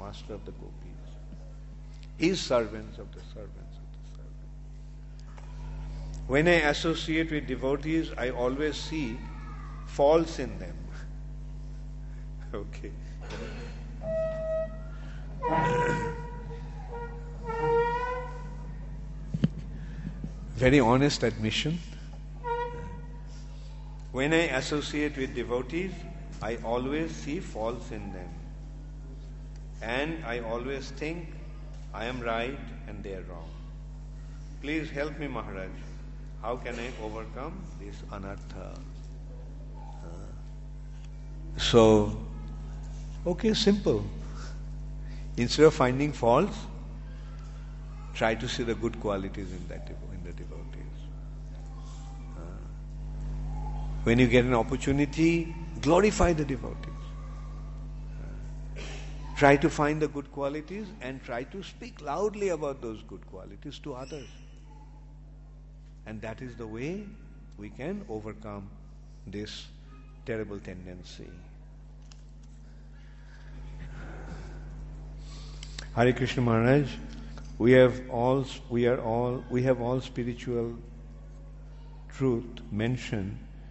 master of the gopis. His servants of the servants of the servants. When I associate with devotees, I always see faults in them. Okay. Very honest admission. When I associate with devotees, I always see faults in them. And I always think I am right and they are wrong. Please help me, Maharaj. How can I overcome this anartha? Okay, simple. Instead of finding faults, try to see the good qualities in the devotees. When you get an opportunity, glorify the devotees. Try to find the good qualities and try to speak loudly about those good qualities to others. And that is the way we can overcome this terrible tendency. Hare Krishna Maharaj, we have all spiritual truth mentioned